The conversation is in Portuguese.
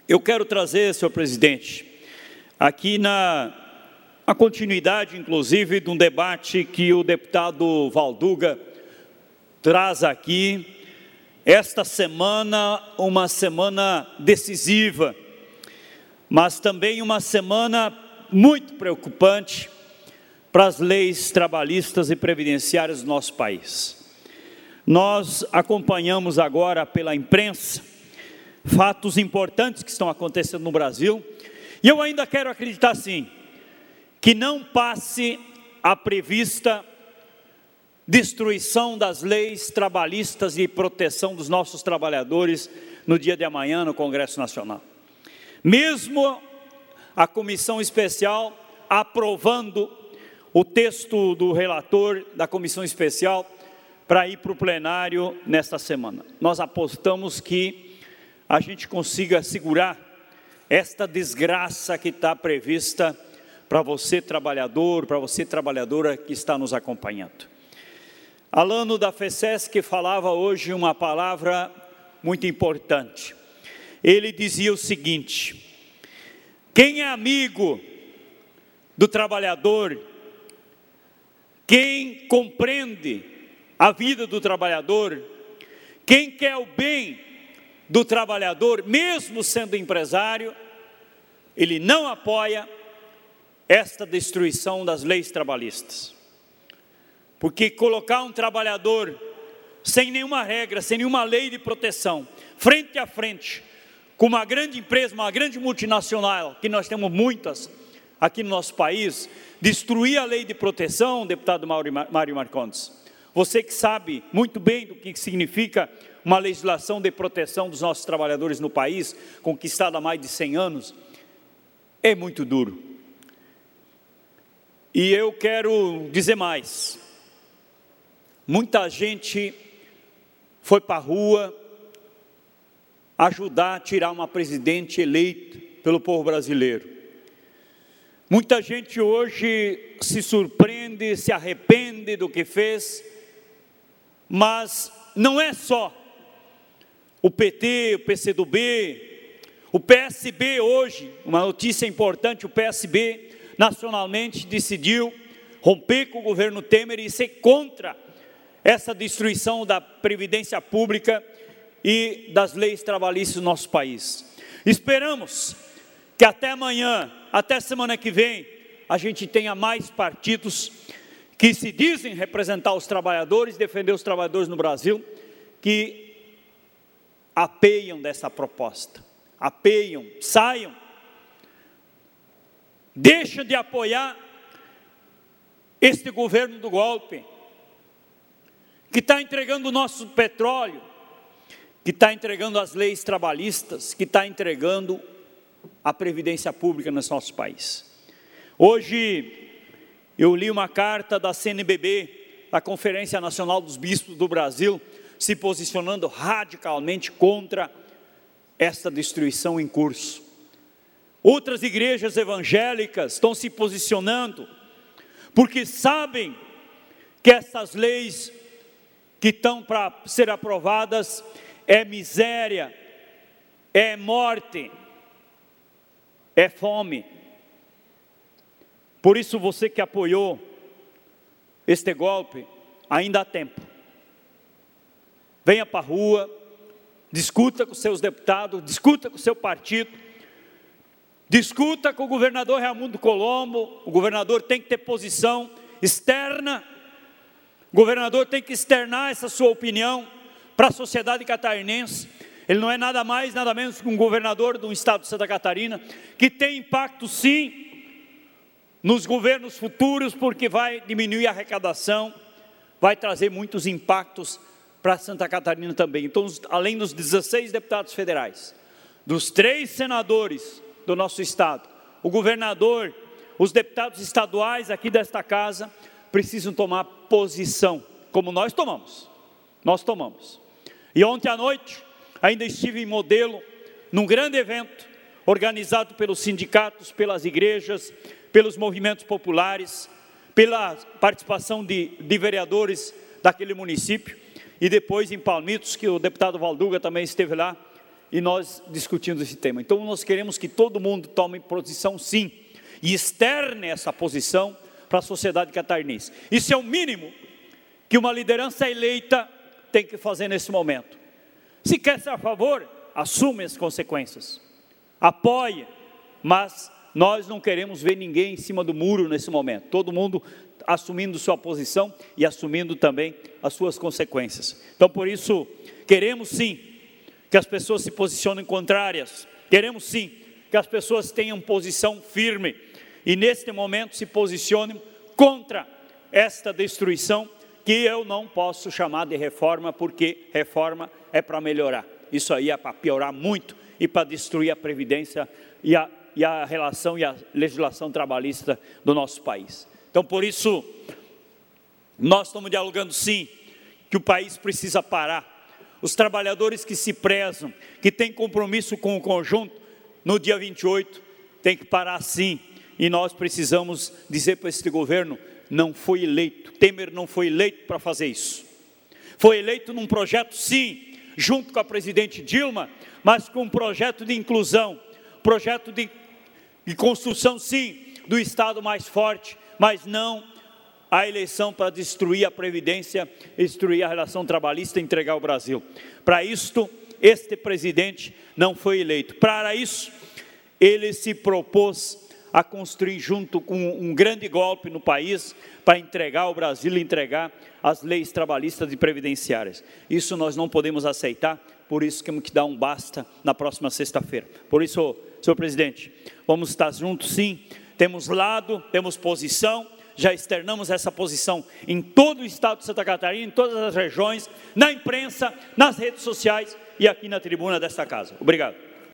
Eu quero trazer, senhor presidente, aqui na continuidade, inclusive, de um debate que o deputado Valduga traz aqui, esta semana, uma semana decisiva, mas também uma semana muito preocupante para as leis trabalhistas e previdenciárias do nosso país. Nós acompanhamos agora pela imprensa fatos importantes que estão acontecendo no Brasil, e eu ainda quero acreditar sim, que não passe a prevista destruição das leis trabalhistas e proteção dos nossos trabalhadores no dia de amanhã no Congresso Nacional. Mesmo a comissão especial aprovando o texto do relator da comissão especial para ir para o plenário nesta semana, nós apostamos que a gente consiga segurar esta desgraça que está prevista para você trabalhador, para você trabalhadora que está nos acompanhando. Alano da FECESC falava hoje uma palavra muito importante. Ele dizia o seguinte: quem é amigo do trabalhador, quem compreende a vida do trabalhador, quem quer o bem do trabalhador, mesmo sendo empresário, ele não apoia esta destruição das leis trabalhistas. Porque colocar um trabalhador sem nenhuma regra, sem nenhuma lei de proteção, frente a frente, com uma grande empresa, uma grande multinacional, que nós temos muitas aqui no nosso país, destruir a lei de proteção, deputado Mário Marcondes, você que sabe muito bem do que significa uma legislação de proteção dos nossos trabalhadores no país, conquistada há mais de 100 anos, é muito duro. E eu quero dizer mais, muita gente foi para a rua ajudar a tirar uma presidente eleita pelo povo brasileiro. Muita gente hoje se surpreende, se arrepende do que fez, mas não é só o PT, o PCdoB, o PSB hoje, uma notícia importante, o PSB nacionalmente decidiu romper com o governo Temer e ser contra essa destruição da previdência pública e das leis trabalhistas do nosso país. Esperamos que até amanhã, até semana que vem, a gente tenha mais partidos que se dizem representar os trabalhadores, defender os trabalhadores no Brasil, que apeiam dessa proposta, apeiam, saiam, deixam de apoiar este governo do golpe, que está entregando o nosso petróleo, que está entregando as leis trabalhistas, que está entregando a previdência pública no nosso país. Hoje eu li uma carta da CNBB, a Conferência Nacional dos Bispos do Brasil, se posicionando radicalmente contra esta destruição em curso. Outras igrejas evangélicas estão se posicionando, porque sabem que essas leis que estão para ser aprovadas é miséria, é morte, é fome. Por isso você que apoiou este golpe, ainda há tempo. Venha para a rua, discuta com seus deputados, discuta com o seu partido, discuta com o governador Raimundo Colombo. O governador tem que ter posição externa, o governador tem que externar essa sua opinião para a sociedade catarinense. Ele não é nada mais, nada menos que um governador do estado de Santa Catarina, que tem impacto sim, nos governos futuros, porque vai diminuir a arrecadação, vai trazer muitos impactos para Santa Catarina também. Então, além dos 16 deputados federais, dos 3 senadores do nosso estado, o governador, os deputados estaduais aqui desta casa, precisam tomar posição, como nós tomamos. E ontem à noite, ainda estive em Modelo, num grande evento, organizado pelos sindicatos, pelas igrejas, pelos movimentos populares, pela participação de vereadores daquele município, e depois em Palmitos, que o deputado Valduga também esteve lá, e nós discutimos esse tema. Então nós queremos que todo mundo tome posição sim, e externe essa posição para a sociedade catarinense. Isso é o mínimo que uma liderança eleita tem que fazer nesse momento. Se quer ser a favor, assume as consequências, apoie, mas nós não queremos ver ninguém em cima do muro nesse momento, todo mundo assumindo sua posição e assumindo também as suas consequências. Então por isso, queremos sim que as pessoas se posicionem contrárias, queremos sim que as pessoas tenham posição firme, e neste momento se posicionem contra esta destruição, que eu não posso chamar de reforma, porque reforma é para melhorar, isso aí é para piorar muito, e para destruir a Previdência e a relação e a legislação trabalhista do nosso país. Então por isso, nós estamos dialogando sim, que o país precisa parar, os trabalhadores que se prezam, que têm compromisso com o conjunto, no dia 28, tem que parar sim, e nós precisamos dizer para este governo, não foi eleito, Temer não foi eleito para fazer isso, foi eleito num projeto sim, junto com a presidente Dilma, mas com um projeto de inclusão, projeto de construção sim, do Estado mais forte, mas não a eleição para destruir a Previdência, destruir a relação trabalhista e entregar o Brasil. Para isto, este presidente não foi eleito. Para isso, ele se propôs a construir junto com um grande golpe no país, para entregar o Brasil, entregar as leis trabalhistas e previdenciárias. Isso nós não podemos aceitar, por isso temos que dar um basta na próxima sexta-feira. Por isso, senhor presidente, vamos estar juntos sim, temos lado, temos posição, já externamos essa posição em todo o estado de Santa Catarina, em todas as regiões, na imprensa, nas redes sociais e aqui na tribuna desta casa. Obrigado.